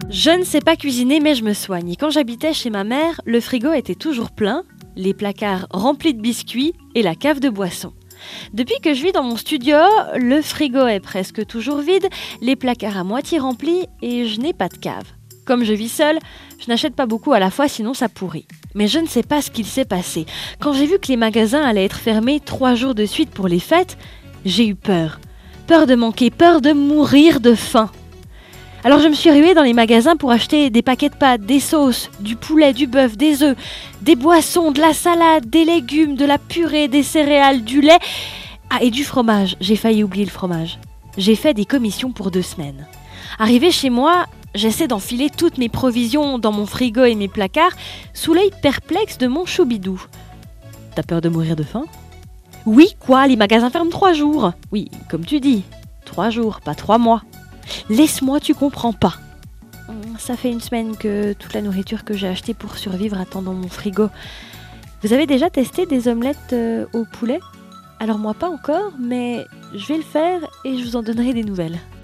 Je ne sais pas cuisiner, mais je me soigne. Et quand j'habitais chez ma mère, le frigo était toujours plein, les placards remplis de biscuits et la cave de boissons. Depuis que je vis dans mon studio, le frigo est presque toujours vide, les placards à moitié remplis et je n'ai pas de cave. Comme je vis seule, je n'achète pas beaucoup à la fois, sinon ça pourrit. Mais je ne sais pas ce qu'il s'est passé. Quand j'ai vu que les magasins allaient être fermés 3 jours de suite pour les fêtes, j'ai eu peur. Peur de manquer, peur de mourir de faim. Alors je me suis ruée dans les magasins pour acheter des paquets de pâtes, des sauces, du poulet, du bœuf, des œufs, des boissons, de la salade, des légumes, de la purée, des céréales, du lait. Ah, et du fromage. J'ai failli oublier le fromage. J'ai fait des commissions pour 2 semaines. Arrivée chez moi, j'essaie d'enfiler toutes mes provisions dans mon frigo et mes placards sous l'œil perplexe de mon choubidou. T'as peur de mourir de faim ? Oui, quoi, les magasins ferment 3 jours. Oui, comme tu dis, 3 jours, pas 3 mois. Laisse-moi, tu comprends pas. Ça fait 1 semaine que toute la nourriture que j'ai achetée pour survivre attend dans mon frigo. Vous avez déjà testé des omelettes au poulet ? Alors moi pas encore, mais je vais le faire et je vous en donnerai des nouvelles.